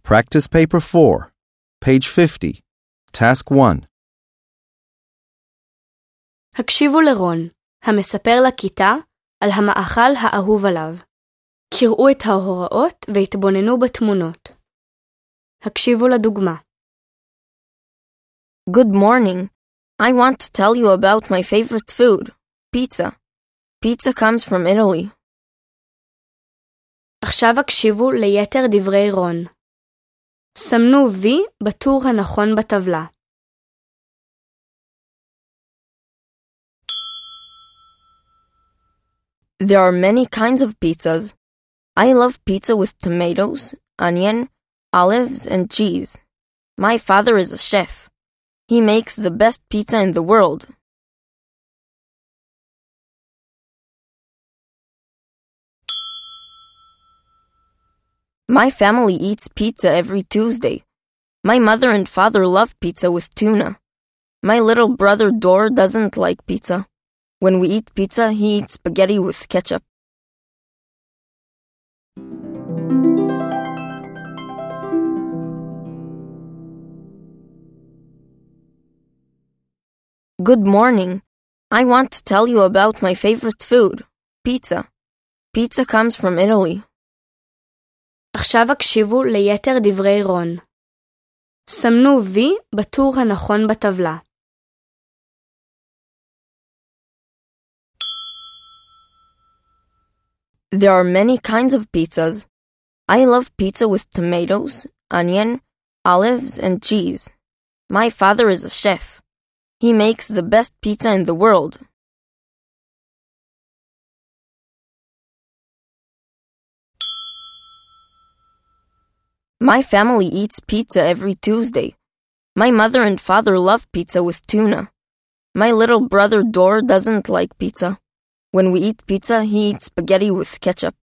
Practice Paper 4, page 50, Task 1. הקשיבו לרון, המספר לכיתה על המאכל האהוב עליו. קראו את ההוראות והתבוננו בתמונות. הקשיבו לדוגמה. Good morning. I want to tell you about my favorite food, pizza. Pizza comes from Italy. עכשיו הקשיבו ליתר דברי רון. סמנו וי בטור הנכון בטבלה. There are many kinds of pizzas. I love pizza with tomatoes, onion, olives, and cheese. My father is a chef. He makes the best pizza in the world. My family eats pizza every Tuesday. My mother and father love pizza with tuna. My little brother Dor doesn't like pizza. When we eat pizza, he eats spaghetti with ketchup. Good morning. I want to tell you about my favorite food, pizza. Pizza comes from Italy. עכשיו הקשיבו ליתר דברי רון. סמנו וי בטור הנכון בטבלה. There are many kinds of pizzas. I love pizza with tomatoes, onion, olives, and cheese. My father is a chef. He makes the best pizza in the world. My family eats pizza every Tuesday. My mother and father love pizza with tuna. My little brother Dor doesn't like pizza. When we eat pizza, he eats spaghetti with ketchup.